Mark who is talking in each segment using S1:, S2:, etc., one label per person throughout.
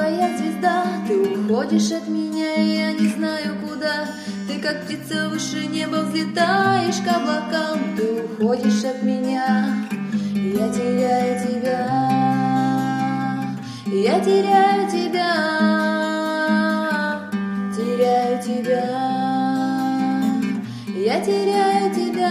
S1: одинокая звезда. Ты уходишь от меня, и я не знаю куда. Ты как птица выше неба взлетаешь к облакам. Ты уходишь от меня, я теряю тебя. Я теряю тебя, теряю тебя. Я теряю тебя.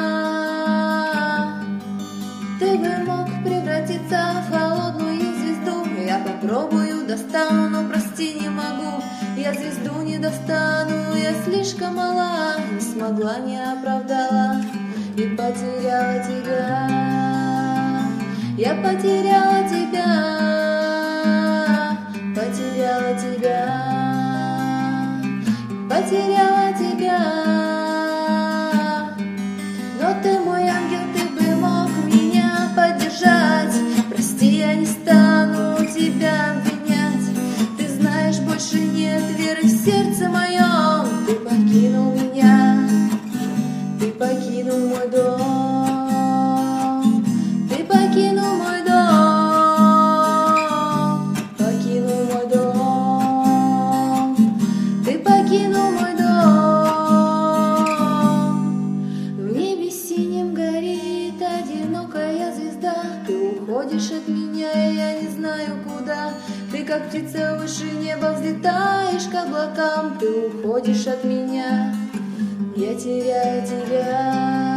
S1: Ты бы мог превратиться в холодную звезду. Я попробую, достану, но прости, не могу. Я звезду не достану, я слишком мала. Не смогла, не оправдала и потеряла тебя. Я потеряла тебя, потеряла тебя, потеряла тебя. Но ты мой ангел, ты бы мог меня поддержать. Прости, я не стану тебя обвинять. Ты знаешь, больше нет веры в сердце моем. Ты покинул меня, ты покинул мой дом. Ты покинул мой дом, покинул мой дом. Ты покинул мой дом. Одинокая звезда, ты уходишь от меня, и я не знаю куда. Ты как птица выше неба взлетаешь к облакам. Ты уходишь от меня, я теряю тебя.